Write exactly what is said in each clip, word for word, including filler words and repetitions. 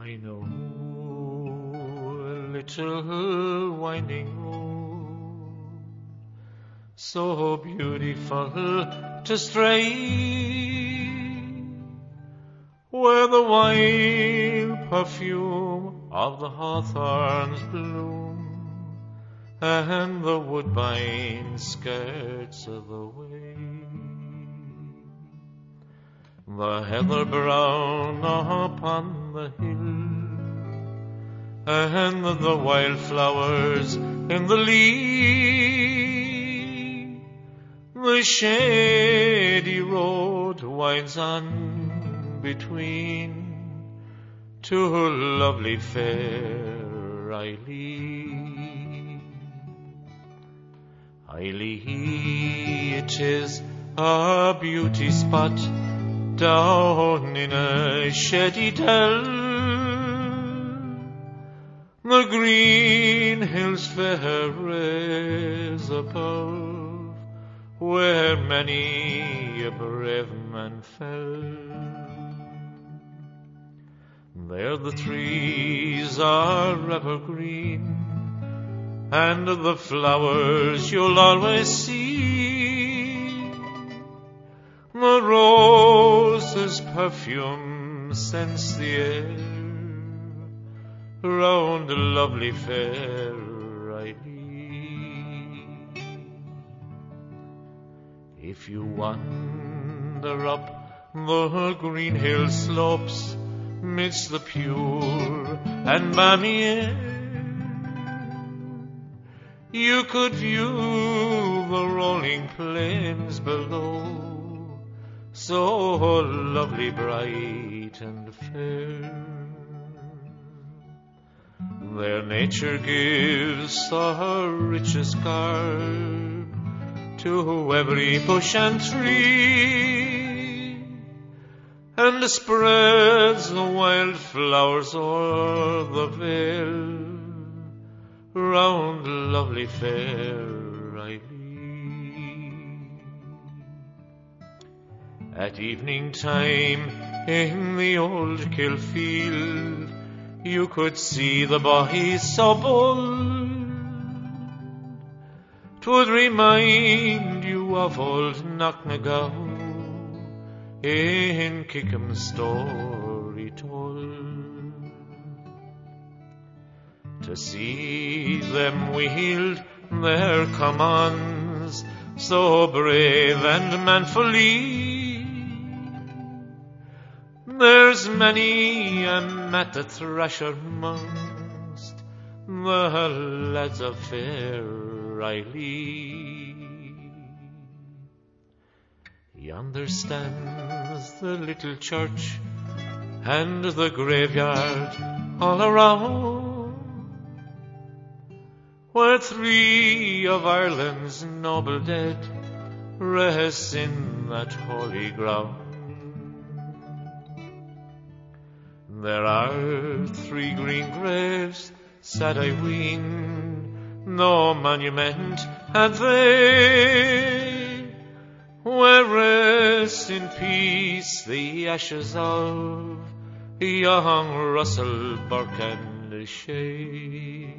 only know a little winding road, so beautiful to stray, where the wild perfume of the hawthorns bloom, and the woodbine skirts the way. The heather brown upon the hill, and the wildflowers in the lea. The shady road winds on between two lovely fair Eileen. Eileen, it is a beauty spot down in a shady dell. The green hills fair as above, where many a brave man fell. There the trees are evergreen, and the flowers you'll always see. The roses' perfume scents the air round lovely fair Eileen. If you wander up the green hill slopes midst the pure and balmy air, you could view the rolling plains below, so lovely, bright and fair. There nature gives the richest garb to every bush and tree, and spreads the wild flowers o'er the vale round lovely fair Eileen. At evening time in the old Kilfield, you could see the boys so bold. 'Twould remind you of old Knocknagow in Kickham's story told. To see them wield their commands so brave and manfully, there's many a met a thrasher mongst the lads of fair Eileen. Yonder stands the little church and the graveyard all around, where three of Ireland's noble dead rest in that holy ground. There are three green graves, sad I ween, no monument had they, where rest in peace the ashes of young Russell Burke and Shea.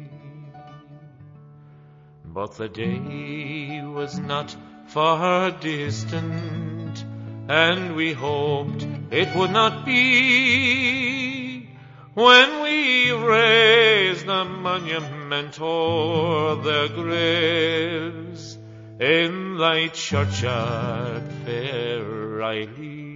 But the day was not far distant, and we hoped it would not be, when we raised a monument o'er their graves in thy churchyard, fair Eileen.